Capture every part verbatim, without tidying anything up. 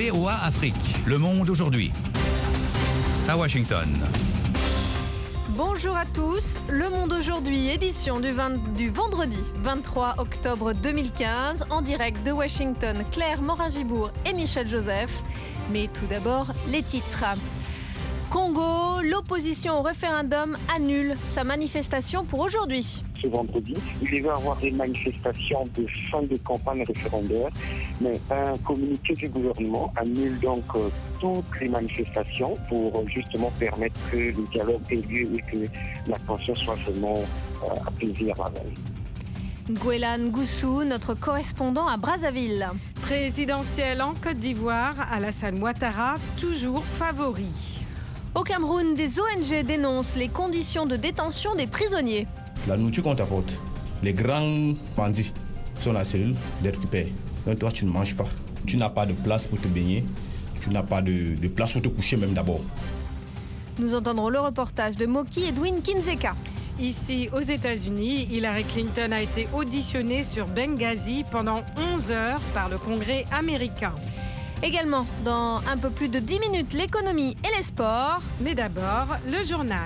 V O A Afrique, Le Monde aujourd'hui. À Washington. Bonjour à tous, Le Monde aujourd'hui, édition du, vingt, du vendredi vingt-trois octobre deux mille quinze, en direct de Washington, Claire Morin-Gibourg et Michel Joseph. Mais tout d'abord, les titres. Congo, l'opposition au référendum annule sa manifestation pour aujourd'hui. Ce vendredi, il devait y avoir des manifestations de fin de campagne référendaire, mais un communiqué du gouvernement annule donc euh, toutes les manifestations pour euh, justement permettre que le dialogue ait lieu et que la tension soit vraiment euh, apaisée à Ravel. Gwelan Goussou, notre correspondant à Brazzaville. Présidentielle en Côte d'Ivoire, Alassane Ouattara, toujours favori. Au Cameroun, des O N G dénoncent les conditions de détention des prisonniers. La nourriture qu'on t'apporte, les grands bandits sont la cellule de récupérer. Donc toi, tu ne manges pas. Tu n'as pas de place pour te baigner. Tu n'as pas de, de place pour te coucher même d'abord. Nous entendrons le reportage de Moki Edwin Kinzeka. Ici, aux États-Unis, Hillary Clinton a été auditionnée sur Benghazi pendant onze heures par le Congrès américain. Également, dans un peu plus de dix minutes, l'économie et les sports. Mais d'abord, le journal.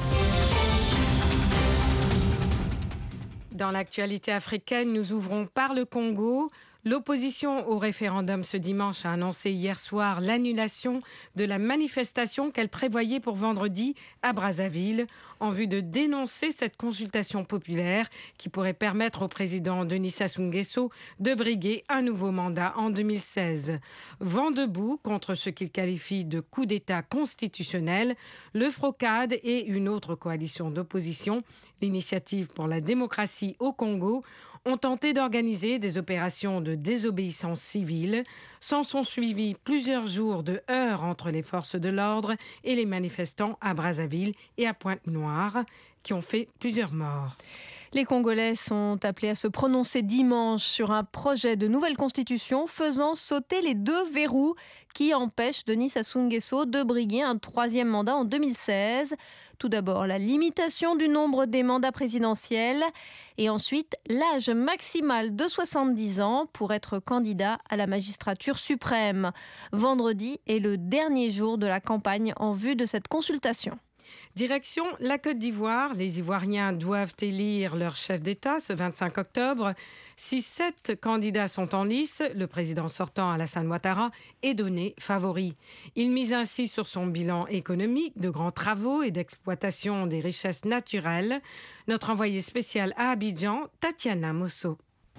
Dans l'actualité africaine, nous ouvrons par le Congo. L'opposition au référendum ce dimanche a annoncé hier soir l'annulation de la manifestation qu'elle prévoyait pour vendredi à Brazzaville en vue de dénoncer cette consultation populaire qui pourrait permettre au président Denis Sassou Nguesso de briguer un nouveau mandat en deux mille seize. Vent debout contre ce qu'il qualifie de coup d'État constitutionnel, le FROCAD et une autre coalition d'opposition, l'Initiative pour la démocratie au Congo, ont tenté d'organiser des opérations de désobéissance civile. S'en sont suivis plusieurs jours de heurts entre les forces de l'ordre et les manifestants à Brazzaville et à Pointe-Noire, qui ont fait plusieurs morts. Les Congolais sont appelés à se prononcer dimanche sur un projet de nouvelle constitution faisant sauter les deux verrous qui empêchent Denis Sassou Nguesso de briguer un troisième mandat en deux mille seize. Tout d'abord, la limitation du nombre des mandats présidentiels et ensuite l'âge maximal de soixante-dix ans pour être candidat à la magistrature suprême. Vendredi est le dernier jour de la campagne en vue de cette consultation. Direction la Côte d'Ivoire. Les Ivoiriens doivent élire leur chef d'État ce vingt-cinq octobre. Si sept candidats sont en lice, le président sortant Alassane Ouattara est donné favori. Il mise ainsi sur son bilan économique de grands travaux et d'exploitation des richesses naturelles. Notre envoyée spéciale à Abidjan, Tatiana Mosso.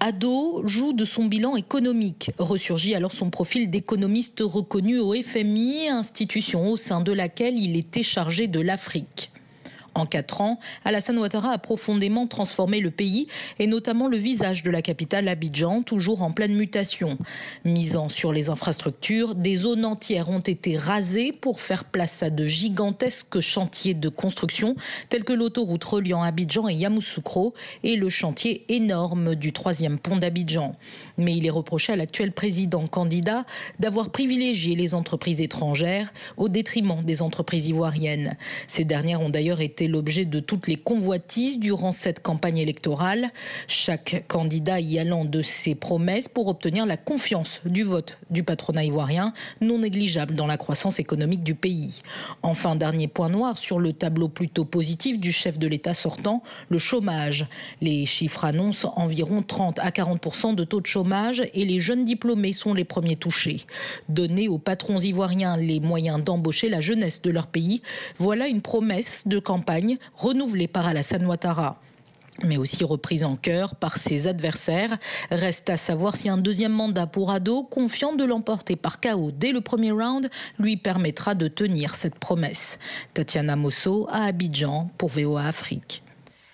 Ado joue de son bilan économique. Ressurgit alors son profil d'économiste reconnu au F M I, institution au sein de laquelle il était chargé de l'Afrique. En quatre ans, Alassane Ouattara a profondément transformé le pays et notamment le visage de la capitale Abidjan, toujours en pleine mutation. Misant sur les infrastructures, des zones entières ont été rasées pour faire place à de gigantesques chantiers de construction tels que l'autoroute reliant Abidjan et Yamoussoukro et le chantier énorme du troisième pont d'Abidjan. Mais il est reproché à l'actuel président candidat d'avoir privilégié les entreprises étrangères au détriment des entreprises ivoiriennes. Ces dernières ont d'ailleurs été l'objet de toutes les convoitises durant cette campagne électorale, chaque candidat y allant de ses promesses pour obtenir la confiance du vote du patronat ivoirien, non négligeable dans la croissance économique du pays. Enfin, dernier point noir sur le tableau plutôt positif du chef de l'État sortant, le chômage. Les chiffres annoncent environ trente à quarante pour cent de taux de chômage et les jeunes diplômés sont les premiers touchés. Donner aux patrons ivoiriens les moyens d'embaucher la jeunesse de leur pays, voilà une promesse de campagne renouvelée par Alassane Ouattara, mais aussi reprise en cœur par ses adversaires. Reste à savoir si un deuxième mandat pour Ado, confiant de l'emporter par K O dès le premier round, lui permettra de tenir cette promesse. Tatiana Mosso à Abidjan pour V O A Afrique.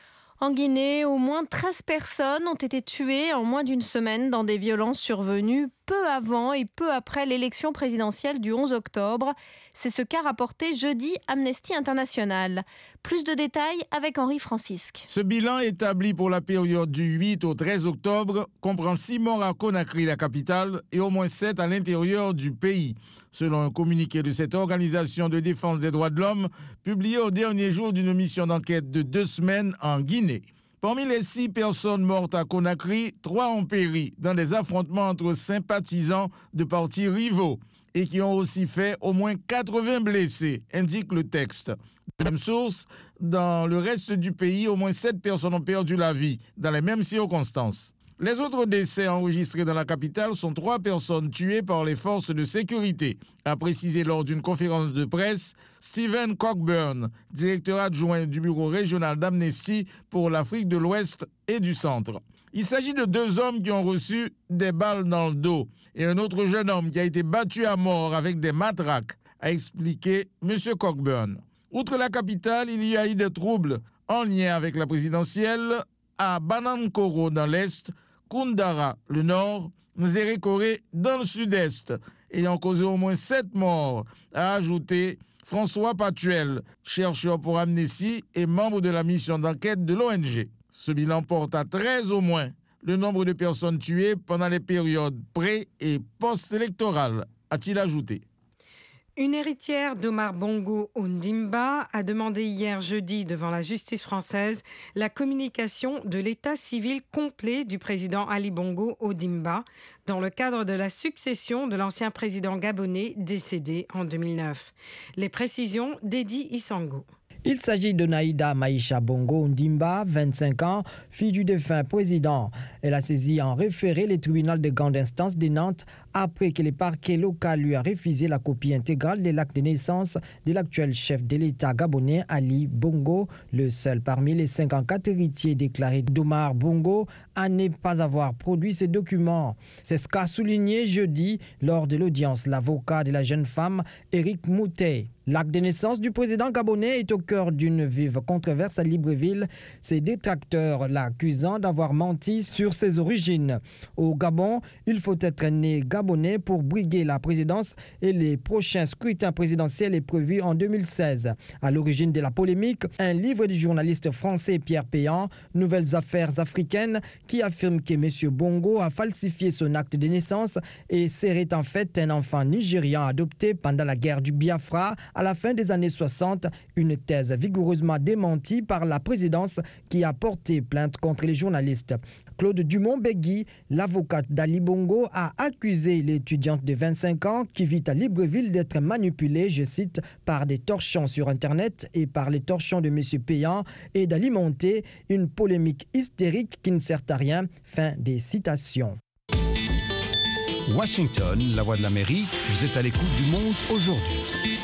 En Guinée, au moins treize personnes ont été tuées en moins d'une semaine dans des violences survenues peu avant et peu après l'élection présidentielle du onze octobre. C'est ce qu'a rapporté jeudi Amnesty International. Plus de détails avec Henri Francisque. Ce bilan établi pour la période du huit au treize octobre comprend six morts à Conakry, la capitale, et au moins sept à l'intérieur du pays. Selon un communiqué de cette organisation de défense des droits de l'homme, publié au dernier jour d'une mission d'enquête de deux semaines en Guinée. Parmi les six personnes mortes à Conakry, trois ont péri dans des affrontements entre sympathisants de partis rivaux. et qui ont aussi fait au moins quatre-vingts blessés, indique le texte. De même source, dans le reste du pays, au moins sept personnes ont perdu la vie dans les mêmes circonstances. Les autres décès enregistrés dans la capitale sont trois personnes tuées par les forces de sécurité, a précisé lors d'une conférence de presse Stephen Cockburn, directeur adjoint du bureau régional d'Amnesty pour l'Afrique de l'Ouest et du Centre. Il s'agit de deux hommes qui ont reçu des balles dans le dos et un autre jeune homme qui a été battu à mort avec des matraques, a expliqué M. Cockburn. Outre la capitale, il y a eu des troubles en lien avec la présidentielle à Banankoro dans l'Est, Koundara, le nord, Nzérékoré dans le sud-est, ayant causé au moins sept morts, a ajouté François Patuel, chercheur pour Amnesty et membre de la mission d'enquête de l'O N G. Ce bilan porte à treize au moins le nombre de personnes tuées pendant les périodes pré- et post-électorales, a-t-il ajouté. Une héritière d'Omar Bongo Ondimba a demandé hier jeudi devant la justice française la communication de l'état civil complet du président Ali Bongo Ondimba dans le cadre de la succession de l'ancien président gabonais décédé en deux mille neuf. Les précisions d'Edi Isango. Il s'agit de Naïda Maïcha Bongo Ondimba, vingt-cinq ans, fille du défunt président. Elle a saisi en référé le tribunal de grande instance de Nantes après que le parquet local lui a refusé la copie intégrale de l'acte de naissance de l'actuel chef de l'État gabonais Ali Bongo, le seul parmi les cinquante-quatre héritiers déclarés d'Omar Bongo à ne pas avoir produit ces documents. C'est ce qu'a souligné jeudi lors de l'audience l'avocat de la jeune femme, Éric Moutet. L'acte de naissance du président gabonais est au cœur d'une vive controverse à Libreville, ses détracteurs l'accusant d'avoir menti sur ses origines. Au Gabon, il faut être né gabonais pour briguer la présidence et les prochains scrutins présidentiels est prévu en deux mille seize. À l'origine de la polémique, un livre du journaliste français Pierre Péan, Nouvelles affaires africaines, qui affirme que M. Bongo a falsifié son acte de naissance et serait en fait un enfant nigérian adopté pendant la guerre du Biafra à la fin des années soixante, une thèse vigoureusement démentie par la présidence qui a porté plainte contre les journalistes. Claude Dumont-Begui, l'avocate d'Ali Bongo, a accusé l'étudiante de vingt-cinq ans qui vit à Libreville d'être manipulée, je cite, par des torchons sur Internet et par les torchons de M. Péan et d'alimenter une polémique hystérique qui ne sert à rien. Fin des citations. Washington, la voix de l'Amérique, vous êtes à l'écoute du monde aujourd'hui.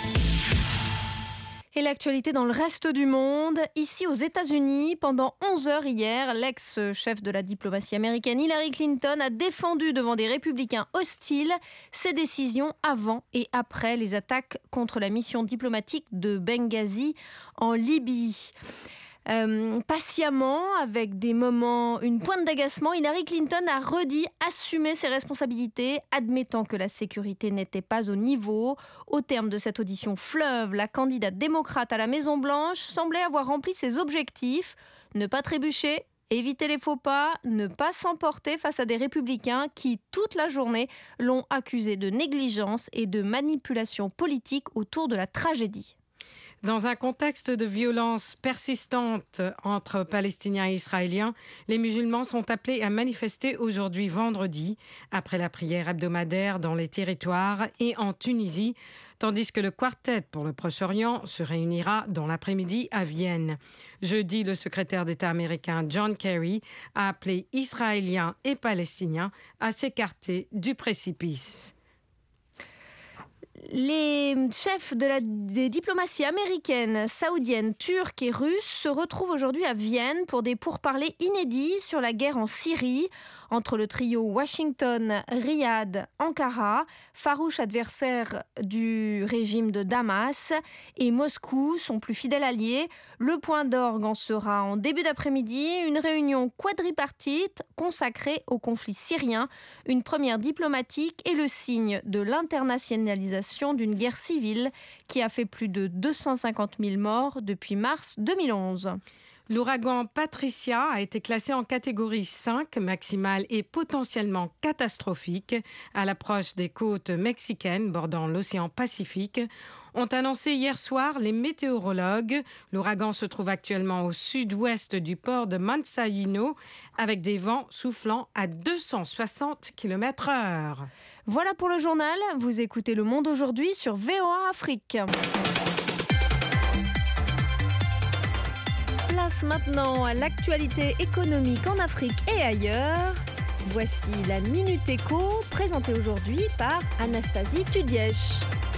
Et l'actualité dans le reste du monde, ici aux États-Unis, pendant onze heures hier, l'ex-chef de la diplomatie américaine Hillary Clinton a défendu devant des républicains hostiles ses décisions avant et après les attaques contre la mission diplomatique de Benghazi en Libye. Euh, patiemment, avec des moments, une pointe d'agacement, Hillary Clinton a redit assumer ses responsabilités, admettant que la sécurité n'était pas au niveau. Au terme de cette audition fleuve, la candidate démocrate à la Maison-Blanche semblait avoir rempli ses objectifs, ne pas trébucher, éviter les faux pas, ne pas s'emporter face à des républicains qui, toute la journée, l'ont accusée de négligence et de manipulation politique autour de la tragédie. Dans un contexte de violence persistante entre Palestiniens et Israéliens, les musulmans sont appelés à manifester aujourd'hui vendredi, après la prière hebdomadaire dans les territoires et en Tunisie, tandis que le Quartet pour le Proche-Orient se réunira dans l'après-midi à Vienne. Jeudi, le secrétaire d'État américain John Kerry a appelé Israéliens et Palestiniens à s'écarter du précipice. Les chefs de la, des diplomaties américaines, saoudiennes, turques et russes se retrouvent aujourd'hui à Vienne pour des pourparlers inédits sur la guerre en Syrie entre le trio Washington, Riyad, Ankara, farouche adversaire du régime de Damas, et Moscou, son plus fidèle allié. Le point d'orgue en sera en début d'après-midi une réunion quadripartite consacrée au conflit syrien, une première diplomatique et le signe de l'internationalisation d'une guerre civile qui a fait plus de deux cent cinquante mille morts depuis mars deux mille onze. L'ouragan Patricia a été classé en catégorie cinq, maximale et potentiellement catastrophique, à l'approche des côtes mexicaines bordant l'océan Pacifique. Ont annoncé hier soir les météorologues. L'ouragan se trouve actuellement au sud-ouest du port de Manzanillo avec des vents soufflant à deux cent soixante kilomètres heure. Voilà pour le journal. Vous écoutez Le Monde aujourd'hui sur V O A Afrique. Place maintenant à l'actualité économique en Afrique et ailleurs. Voici la Minute Éco, présentée aujourd'hui par Anastasie Tudièche.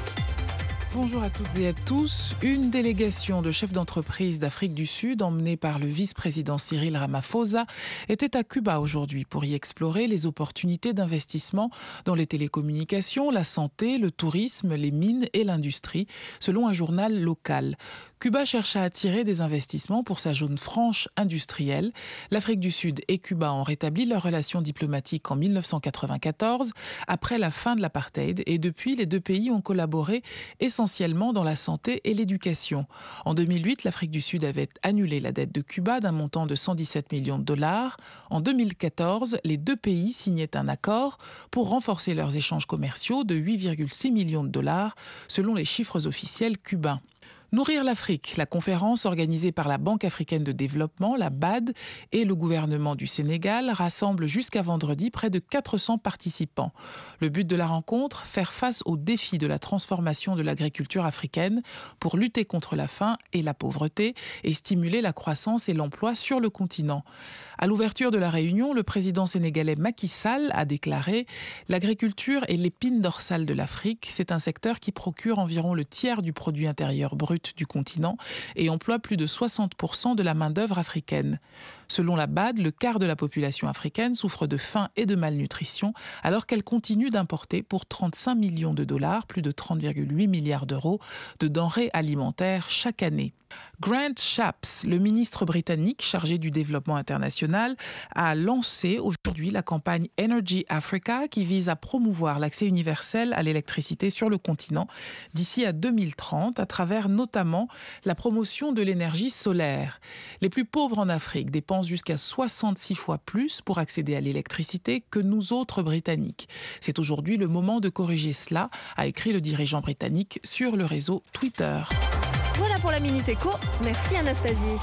Bonjour à toutes et à tous. Une délégation de chefs d'entreprise d'Afrique du Sud, emmenée par le vice-président Cyril Ramaphosa, était à Cuba aujourd'hui pour y explorer les opportunités d'investissement dans les télécommunications, la santé, le tourisme, les mines et l'industrie, selon un journal local. Cuba cherche à attirer des investissements pour sa zone franche industrielle. L'Afrique du Sud et Cuba ont rétabli leurs relations diplomatiques en mille neuf cent quatre-vingt-quatorze, après la fin de l'apartheid, et depuis, les deux pays ont collaboré essentiellement dans la santé et l'éducation. En deux mille huit, l'Afrique du Sud avait annulé la dette de Cuba d'un montant de cent dix-sept millions de dollars. En deux mille quatorze, les deux pays signaient un accord pour renforcer leurs échanges commerciaux de huit virgule six millions de dollars, selon les chiffres officiels cubains. Nourrir l'Afrique, la conférence organisée par la Banque africaine de développement, la B A D, et le gouvernement du Sénégal rassemble jusqu'à vendredi près de quatre cents participants. Le but de la rencontre, faire face aux défis de la transformation de l'agriculture africaine pour lutter contre la faim et la pauvreté et stimuler la croissance et l'emploi sur le continent. À l'ouverture de la réunion, le président sénégalais Macky Sall a déclaré « L'agriculture est l'épine dorsale de l'Afrique. C'est un secteur qui procure environ le tiers du produit intérieur brut du continent et emploie plus de soixante pour cent de la main-d'œuvre africaine. » Selon la B A D, le quart de la population africaine souffre de faim et de malnutrition alors qu'elle continue d'importer pour trente-cinq millions de dollars, plus de trente virgule huit milliards d'euros, de denrées alimentaires chaque année. Grant Shapps, le ministre britannique chargé du développement international, a lancé aujourd'hui la campagne Energy Africa qui vise à promouvoir l'accès universel à l'électricité sur le continent d'ici à deux mille trente à travers notamment la promotion de l'énergie solaire. Les plus pauvres en Afrique dépensent jusqu'à soixante-six fois plus pour accéder à l'électricité que nous autres Britanniques. C'est aujourd'hui le moment de corriger cela, a écrit le dirigeant britannique sur le réseau Twitter. Voilà pour la Minute Éco. Merci Anastasie.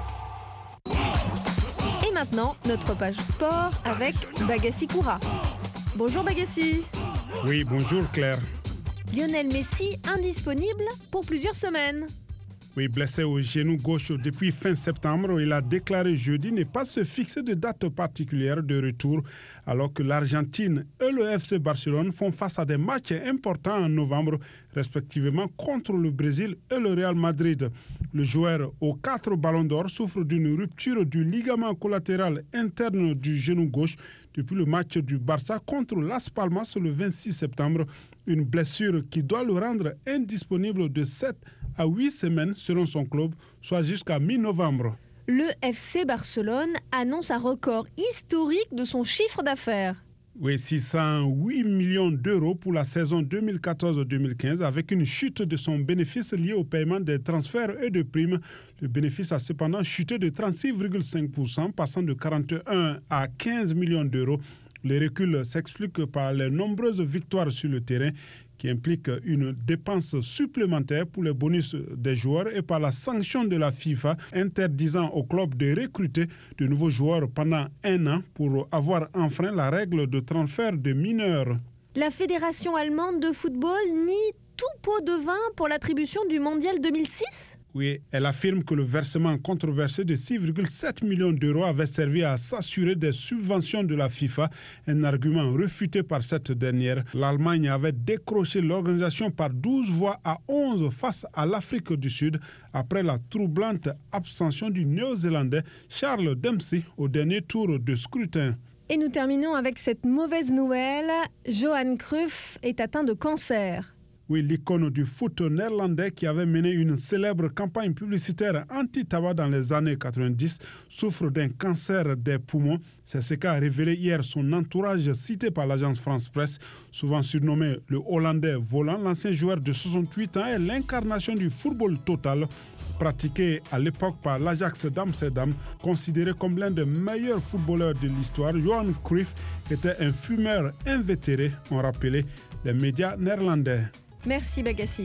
Et maintenant, notre page sport avec Bagassi Koura. Bonjour Bagassi. Oui, bonjour Claire. Lionel Messi indisponible pour plusieurs semaines. Oui, blessé au genou gauche depuis fin septembre, il a déclaré jeudi ne pas se fixer de date particulière de retour, alors que l'Argentine et le F C Barcelone font face à des matchs importants en novembre, respectivement contre le Brésil et le Real Madrid. Le joueur aux quatre ballons d'or souffre d'une rupture du ligament collatéral interne du genou gauche depuis le match du Barça contre Las Palmas le vingt-six septembre, une blessure qui doit le rendre indisponible de sept à huit semaines selon son club, soit jusqu'à mi-novembre. Le F C Barcelone annonce un record historique de son chiffre d'affaires. Oui, six cent huit millions d'euros pour la saison deux mille quatorze deux mille quinze, avec une chute de son bénéfice lié au paiement des transferts et de primes. Le bénéfice a cependant chuté de trente-six virgule cinq pour cent, passant de quarante et un à quinze millions d'euros. Le recul s'explique par les nombreuses victoires sur le terrain, qui implique une dépense supplémentaire pour les bonus des joueurs, et par la sanction de la FIFA interdisant au club de recruter de nouveaux joueurs pendant un an pour avoir enfreint la règle de transfert de mineurs. La Fédération allemande de football nie tout pot de vin pour l'attribution du Mondial deux mille six ? Oui, elle affirme que le versement controversé de six virgule sept millions d'euros avait servi à s'assurer des subventions de la FIFA, un argument refuté par cette dernière. L'Allemagne avait décroché l'organisation par douze voix à onze face à l'Afrique du Sud, après la troublante abstention du Néo-Zélandais Charles Dempsey au dernier tour de scrutin. Et nous terminons avec cette mauvaise nouvelle. Johan Cruyff est atteint de cancer. Oui, l'icône du foot néerlandais qui avait mené une célèbre campagne publicitaire anti-tabac dans les années quatre-vingt-dix souffre d'un cancer des poumons. C'est ce qu'a révélé hier son entourage cité par l'agence France Presse. Souvent surnommé le Hollandais volant, l'ancien joueur de soixante-huit ans est l'incarnation du football total, pratiqué à l'époque par l'Ajax d'Amsterdam. Considéré comme l'un des meilleurs footballeurs de l'histoire, Johan Cruyff était un fumeur invétéré, ont rappelé les médias néerlandais. Merci Bagassi.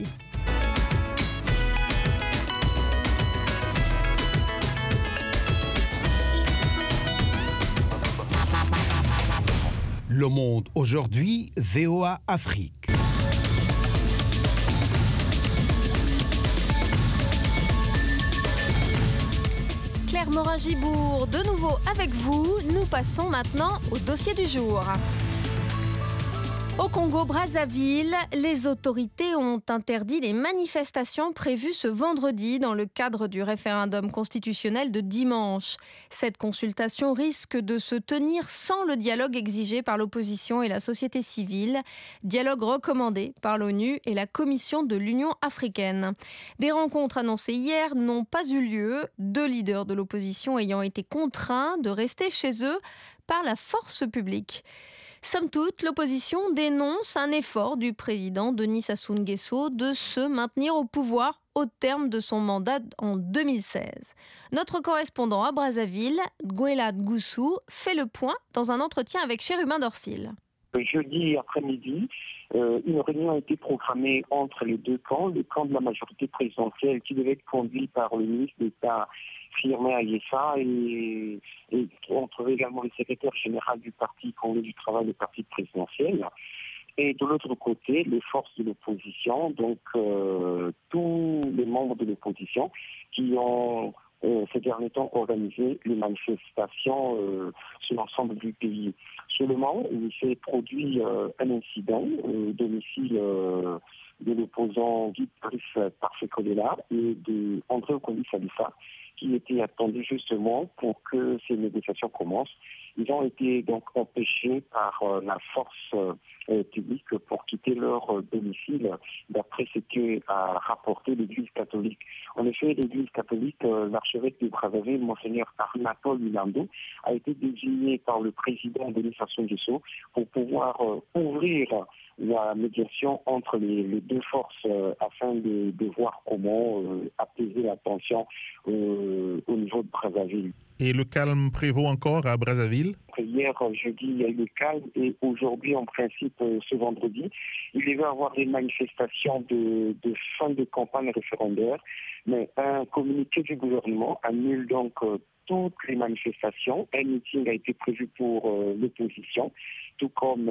Le Monde aujourd'hui, V O A Afrique. Claire Morin-Gibour, de nouveau avec vous. Nous passons maintenant au dossier du jour. Au Congo-Brazzaville, les autorités ont interdit les manifestations prévues ce vendredi dans le cadre du référendum constitutionnel de dimanche. Cette consultation risque de se tenir sans le dialogue exigé par l'opposition et la société civile, dialogue recommandé par l'ONU et la Commission de l'Union africaine. Des rencontres annoncées hier n'ont pas eu lieu, deux leaders de l'opposition ayant été contraints de rester chez eux par la force publique. Somme toute, l'opposition dénonce un effort du président Denis Sassou Nguesso de se maintenir au pouvoir au terme de son mandat en deux mille seize. Notre correspondant à Brazzaville, Gwela Goussou, fait le point dans un entretien avec Chérubin Dorsil. Jeudi après-midi, euh, une réunion a été programmée entre les deux camps, le camp de la majorité présidentielle qui devait être conduit par le ministre d'État Firmin Ayessa et, et on trouvait également le secrétaire général du parti congolais du travail, le parti présidentiel. Et de l'autre côté, les forces de l'opposition, donc euh, tous les membres de l'opposition qui ont euh, ces derniers temps organisé les manifestations euh, sur l'ensemble du pays. Seulement, il s'est produit euh, un incident au domicile euh, de l'opposant Guy Paris Parfait-Kolela et de André Okondi Salifa, qui étaient attendus justement pour que ces négociations commencent. Ils ont été donc empêchés par euh, la force euh, publique pour quitter leur euh, domicile, d'après ce qu'a rapporté l'Église catholique. En effet, l'Église catholique, euh, l'archevêque de Brazzaville, Monseigneur Arnatole Milando, a été désigné par le président Denis Sassou Nguesso pour pouvoir euh, ouvrir la médiation entre les, les deux forces euh, afin de, de voir comment euh, apaiser la tension euh, au niveau de Brazzaville. Et le calme prévaut encore à Brazzaville? Hier, jeudi, il y a eu le calme et aujourd'hui, en principe, ce vendredi, il devait y avoir des manifestations de, de fin de campagne référendaire, mais un communiqué du gouvernement annule donc euh, toutes les manifestations. Un meeting a été prévu pour euh, l'opposition, tout comme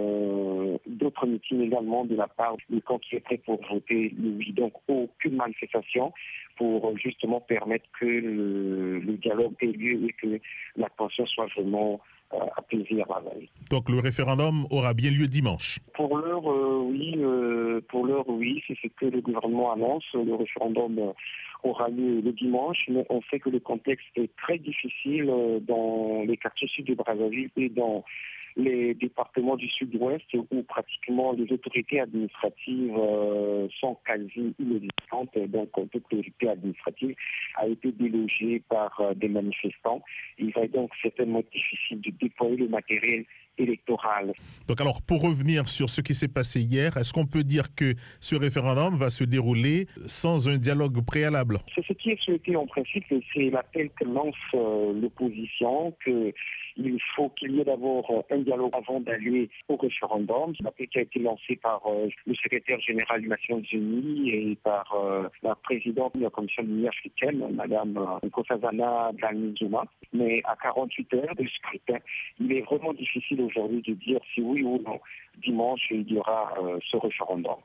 euh, d'autres meetings également de la part du camp qui est prêt pour voter le oui. Donc aucune manifestation pour euh, justement permettre que le, le dialogue ait lieu et que la tension soit vraiment euh, apaisée à Brazzaville. Donc le référendum aura bien lieu dimanche? Pour l'heure, euh, oui. Euh, pour l'heure, oui. C'est ce que le gouvernement annonce. Le référendum euh, aura lieu le dimanche, mais on sait que le contexte est très difficile euh, dans les quartiers sud de Brazzaville et dans les départements du sud-ouest où pratiquement les autorités administratives euh, sont quasi inexistantes. Donc toute l'autorité administrative a été délogée par euh, des manifestants. Il va donc certainement être difficile de déployer le matériel électoral. Donc alors, pour revenir sur ce qui s'est passé hier, est-ce qu'on peut dire que ce référendum va se dérouler sans un dialogue préalable? C'est ce qui est souhaité en principe, c'est l'appel que lance euh, l'opposition, que il faut qu'il y ait d'abord un dialogue avant d'aller au référendum. C'est l'appel qui a été lancé par euh, le secrétaire général des Nations Unies et par euh, la présidente de la Commission de l'Union africaine, Mme euh, Nkosazana Dlamini-Zuma. Mais à quarante-huit heures de scrutin, il est vraiment difficile aujourd'hui de dire si oui ou non, dimanche, il y aura euh, ce référendum.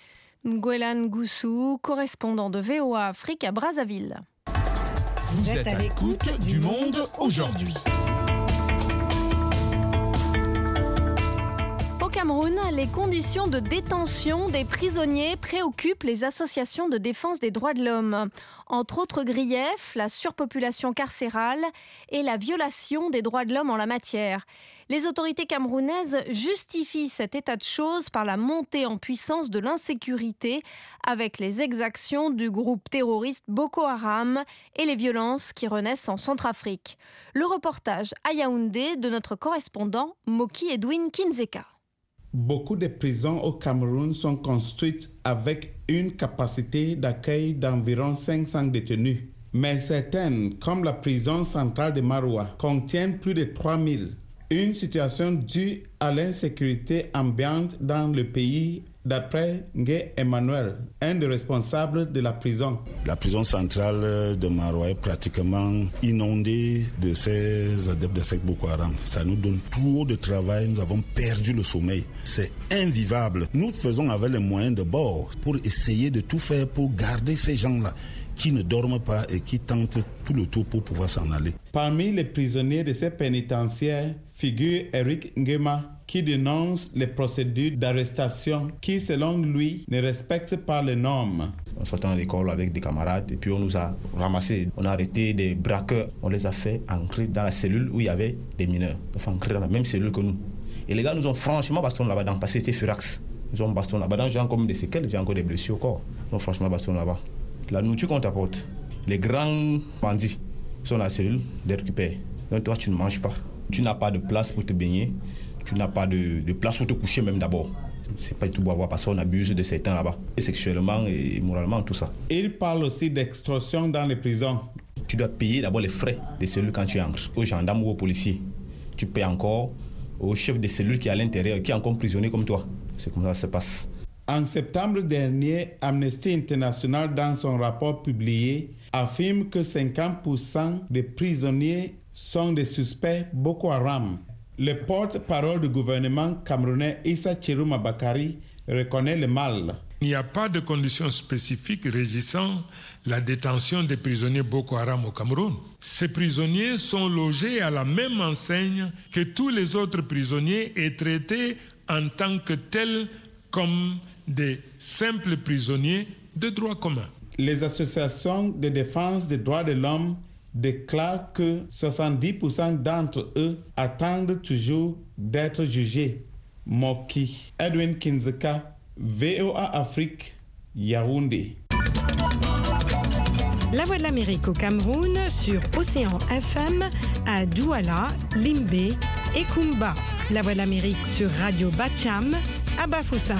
Gwela Goussou, correspondant de V O A Afrique à Brazzaville. Vous, Vous êtes à l'écoute du Monde aujourd'hui. Au Cameroun, les conditions de détention des prisonniers préoccupent les associations de défense des droits de l'homme. Entre autres griefs, la surpopulation carcérale et la violation des droits de l'homme en la matière. Les autorités camerounaises justifient cet état de choses par la montée en puissance de l'insécurité avec les exactions du groupe terroriste Boko Haram et les violences qui renaissent en Centrafrique. Le reportage à Yaoundé de notre correspondant Moki Edwin Kinzeka. Beaucoup de prisons au Cameroun sont construites avec une capacité d'accueil d'environ cinq cents détenus. Mais certaines, comme la prison centrale de Maroua, contiennent plus de trois mille. Une situation due à l'insécurité ambiante dans le pays d'après Ngué Emmanuel, un des responsables de la prison. La prison centrale de Maroua est pratiquement inondée de ces adeptes de secte Boko Haram. Ça nous donne trop de travail, nous avons perdu le sommeil. C'est invivable. Nous faisons avec les moyens de bord pour essayer de tout faire pour garder ces gens-là qui ne dorment pas et qui tentent tout le tour pour pouvoir s'en aller. Parmi les prisonniers de ces pénitentiaires figure Eric Nguema, qui dénonce les procédures d'arrestation qui, selon lui, ne respectent pas les normes. On sortait à l'école avec des camarades et puis on nous a ramassés. On a arrêté des braqueurs. On les a fait entrer dans la cellule où il y avait des mineurs. Enfin, entrer dans la même cellule que nous. Et les gars nous ont franchement bastonné là-bas dans le passé, c'était Furax. Ils ont bastonné là-bas. J'ai encore des séquelles, j'ai encore des blessures au corps. Ils ont franchement bastonné là-bas. La nourriture qu'on t'apporte, les grands bandits sont dans la cellule, les récupèrent. Donc toi, tu ne manges pas. Tu n'as pas de place pour te baigner. Tu n'as pas de, de place pour te coucher même d'abord. C'est pas du tout boire parce qu'on abuse de certains là-bas. Et sexuellement et moralement, tout ça. Il parle aussi d'extorsion dans les prisons. Tu dois payer d'abord les frais des cellules quand tu entres. Aux gendarmes ou aux policiers. Tu payes encore au chef des cellules qui est à l'intérieur, qui est encore prisonnier comme toi. C'est comme ça que ça se passe. En septembre dernier, Amnesty International, dans son rapport publié, affirme que cinquante pour cent des prisonniers sont des suspects Boko Haram. Le porte-parole du gouvernement camerounais Issa Chirouma Bakari reconnaît le mal. Il n'y a pas de conditions spécifiques régissant la détention des prisonniers Boko Haram au Cameroun. Ces prisonniers sont logés à la même enseigne que tous les autres prisonniers et traités en tant que tels comme des simples prisonniers de droit commun. Les associations de défense des droits de l'homme déclarent que soixante-dix pour cent d'entre eux attendent toujours d'être jugés. Moki, Edwin Kinzeka, V O A Afrique, Yaoundé. La Voix de l'Amérique au Cameroun sur Océan F M à Douala, Limbé et Kumba. La Voix de l'Amérique sur Radio Bacham à Bafoussam.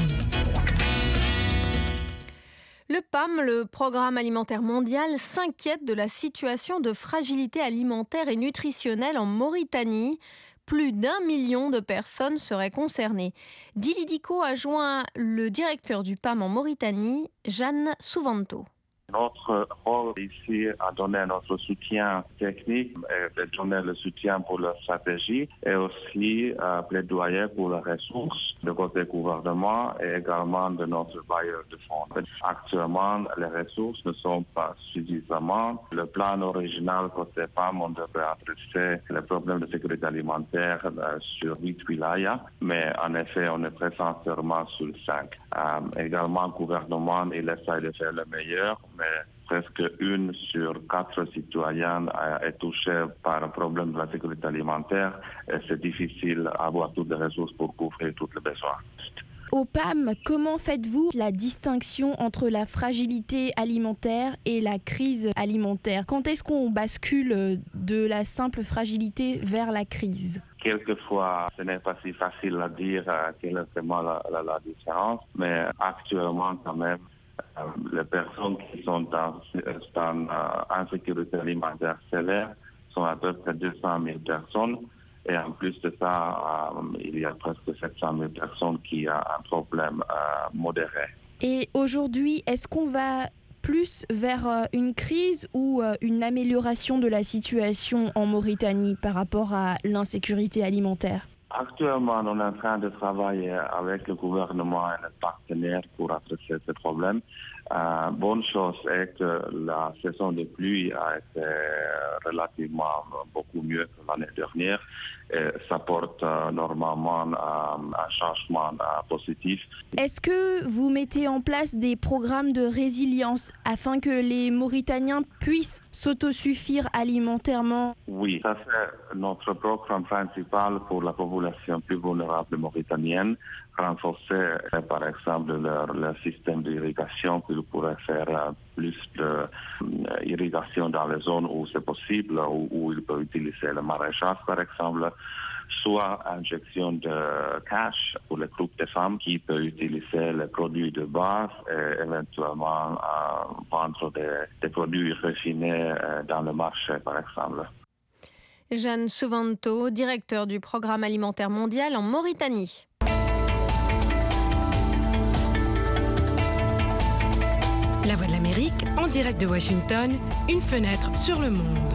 Le P A M, le Programme alimentaire mondial, s'inquiète de la situation de fragilité alimentaire et nutritionnelle en Mauritanie. Plus d'un million de personnes seraient concernées. Dili Diko a joint le directeur du P A M en Mauritanie, Jeanne Souvanto. Notre rôle ici a donné notre soutien technique et donner le soutien pour leur stratégie et aussi euh, plaidoyer pour les ressources de côté gouvernement et également de notre bailleur de fonds. Actuellement, les ressources ne sont pas suffisamment. Le plan original côté P A M, on devrait adresser les problèmes de sécurité alimentaire euh, sur huit wilayas, mais en effet, on est présent seulement sur cinq. Euh, également, le gouvernement, il essaie de faire le meilleur, mais presque une sur quatre citoyens est touchée par un problème de la sécurité alimentaire et c'est difficile d'avoir toutes les ressources pour couvrir tous les besoins. Au P A M, comment faites-vous la distinction entre la fragilité alimentaire et la crise alimentaire? Quand est-ce qu'on bascule de la simple fragilité vers la crise? Quelquefois, ce n'est pas si facile à dire euh, quelle est vraiment la, la, la différence, mais actuellement quand même, euh, les personnes qui sont dans, dans euh, insécurité alimentaire sévère sont à peu près deux cent mille personnes. Et en plus de ça, euh, il y a presque sept cent mille personnes qui ont un problème euh, modéré. Et aujourd'hui, est-ce qu'on va plus vers euh, une crise ou euh, une amélioration de la situation en Mauritanie par rapport à l'insécurité alimentaire? Actuellement, on est en train de travailler avec le gouvernement et les partenaires pour adresser ce problème. Euh, bonne chose est que la saison de pluie a été relativement beaucoup mieux que l'année dernière et ça porte euh, normalement euh, un changement euh, positif. Est-ce que vous mettez en place des programmes de résilience afin que les Mauritaniens puissent s'autosuffire alimentairement? Oui, ça c'est notre programme principal pour la population plus vulnérable mauritanienne. Renforcer par exemple leur, leur système d'irrigation, qu'ils pourraient faire euh, plus d'irrigation euh, dans les zones où c'est possible, où, où ils peuvent utiliser le maraîchage par exemple, soit injection de cash pour les groupes de femmes qui peuvent utiliser les produits de base et éventuellement euh, vendre des, des produits raffinés euh, dans le marché par exemple. Jeanne Souvanto, directeur du Programme alimentaire mondial en Mauritanie. La Voix de l'Amérique, en direct de Washington, une fenêtre sur le monde.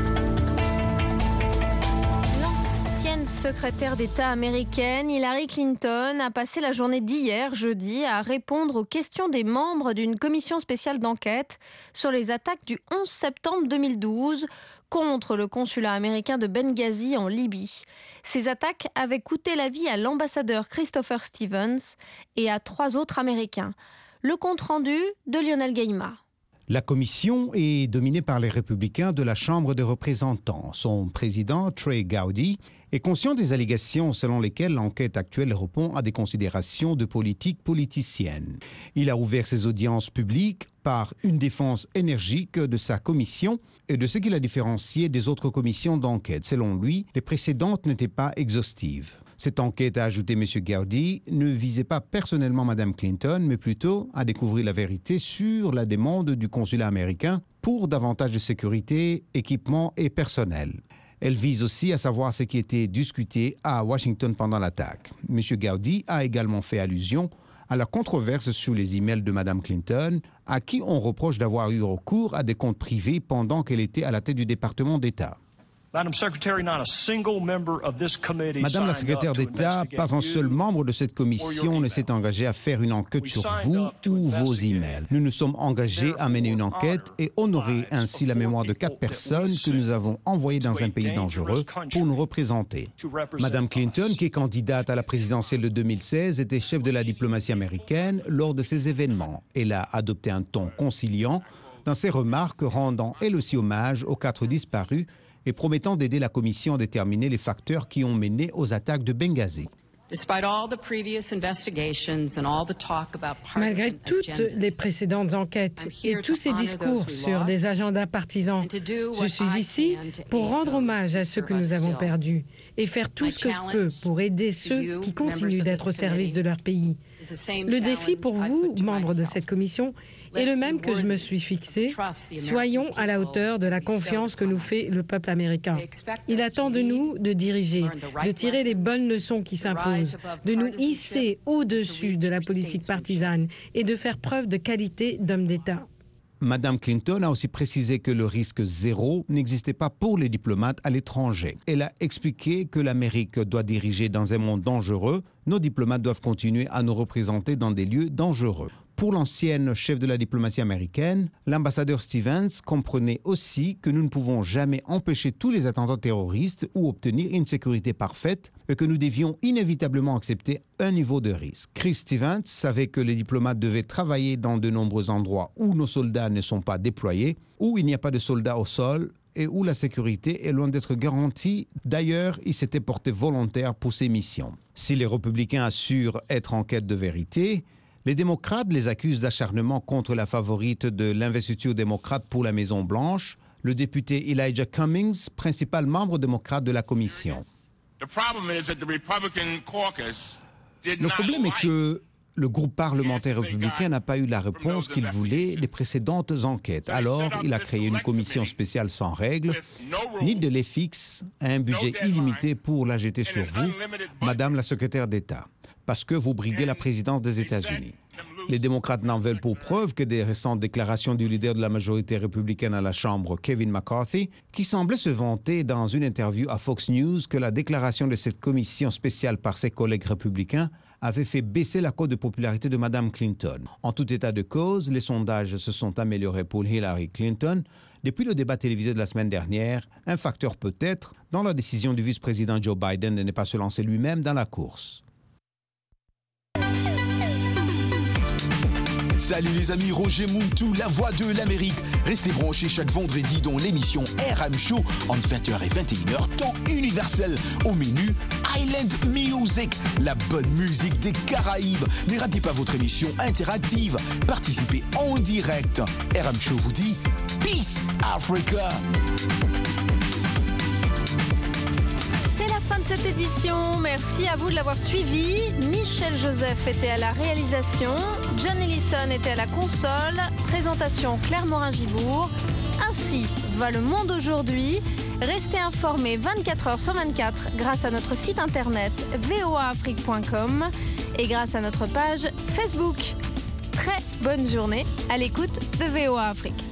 L'ancienne secrétaire d'État américaine Hillary Clinton a passé la journée d'hier, jeudi, à répondre aux questions des membres d'une commission spéciale d'enquête sur les attaques du onze septembre deux mille douze contre le consulat américain de Benghazi en Libye. Ces attaques avaient coûté la vie à l'ambassadeur Christopher Stevens et à trois autres Américains. Le compte-rendu de Lionel Guillemat. La commission est dominée par les républicains de la Chambre des représentants. Son président, Trey Gowdy, est conscient des allégations selon lesquelles l'enquête actuelle répond à des considérations de politique politicienne. Il a ouvert ses audiences publiques par une défense énergique de sa commission et de ce qu'il a différencié des autres commissions d'enquête. Selon lui, les précédentes n'étaient pas exhaustives. Cette enquête, a ajouté M. Gowdy, ne visait pas personnellement Mme Clinton, mais plutôt à découvrir la vérité sur la demande du consulat américain pour davantage de sécurité, équipement et personnel. Elle vise aussi à savoir ce qui était discuté à Washington pendant l'attaque. M. Gowdy a également fait allusion à la controverse sur les emails de Mme Clinton, à qui on reproche d'avoir eu recours à des comptes privés pendant qu'elle était à la tête du département d'État. Madame la secrétaire d'État, pas un seul membre de cette commission ne s'est engagé à faire une enquête sur vous ou vos emails. Nous nous sommes engagés à mener une enquête et honorer ainsi la mémoire de quatre personnes que nous avons envoyées dans un pays dangereux pour nous représenter. Madame Clinton, qui est candidate à la présidentielle de deux mille seize, était chef de la diplomatie américaine lors de ces événements. Elle a adopté un ton conciliant dans ses remarques, rendant elle aussi hommage aux quatre disparus et promettant d'aider la Commission à déterminer les facteurs qui ont mené aux attaques de Benghazi. Malgré toutes les précédentes enquêtes et tous ces discours sur des agendas partisans, je suis ici pour rendre hommage à ceux que nous avons perdus et faire tout ce que je peux pour aider ceux qui continuent d'être au service de leur pays. Le défi pour vous, membres de cette commission, est le même que je me suis fixé. Soyons à la hauteur de la confiance que nous fait le peuple américain. Il attend de nous de diriger, de tirer les bonnes leçons qui s'imposent, de nous hisser au-dessus de la politique partisane et de faire preuve de qualité d'homme d'État. Madame Clinton a aussi précisé que le risque zéro n'existait pas pour les diplomates à l'étranger. Elle a expliqué que l'Amérique doit diriger dans un monde dangereux. Nos diplomates doivent continuer à nous représenter dans des lieux dangereux. Pour l'ancienne chef de la diplomatie américaine, l'ambassadeur Stevens comprenait aussi que nous ne pouvons jamais empêcher tous les attentats terroristes ou obtenir une sécurité parfaite et que nous devions inévitablement accepter un niveau de risque. Chris Stevens savait que les diplomates devaient travailler dans de nombreux endroits où nos soldats ne sont pas déployés, où il n'y a pas de soldats au sol et où la sécurité est loin d'être garantie. D'ailleurs, il s'était porté volontaire pour ces missions. Si les républicains assurent être en quête de vérité, les démocrates les accusent d'acharnement contre la favorite de l'investiture démocrate pour la Maison-Blanche, le député Elijah Cummings, principal membre démocrate de la commission. Le problème est que le groupe parlementaire républicain n'a pas eu la réponse qu'il voulait des précédentes enquêtes. Alors, il a créé une commission spéciale sans règles, ni de délai fixe, un budget illimité pour la jeter sur vous, Madame la secrétaire d'État, parce que vous briguez la présidence des États-Unis. Les démocrates n'en veulent pour preuve que des récentes déclarations du leader de la majorité républicaine à la Chambre, Kevin McCarthy, qui semblait se vanter dans une interview à Fox News que la déclaration de cette commission spéciale par ses collègues républicains avait fait baisser la cote de popularité de Mme Clinton. En tout état de cause, les sondages se sont améliorés pour Hillary Clinton depuis le débat télévisé de la semaine dernière, un facteur peut-être dans la décision du vice-président Joe Biden de ne pas se lancer lui-même dans la course. Salut les amis, Roger Muntu, la voix de l'Amérique. Restez branchés chaque vendredi dans l'émission R M Show entre vingt heures et vingt et une heures, temps universel. Au menu, Island Music, la bonne musique des Caraïbes. Ne ratez pas votre émission interactive. Participez en direct. R M Show vous dit Peace Africa. C'est la fin de cette édition. Merci à vous de l'avoir suivi. Michel Joseph était à la réalisation. John Ellison était à la console. Présentation Claire Morin-Gibourg. Ainsi va le monde aujourd'hui. Restez informés vingt-quatre heures sur vingt-quatre grâce à notre site internet v o a afrique point com et grâce à notre page Facebook. Très Bonne journée à l'écoute de V O A Afrique.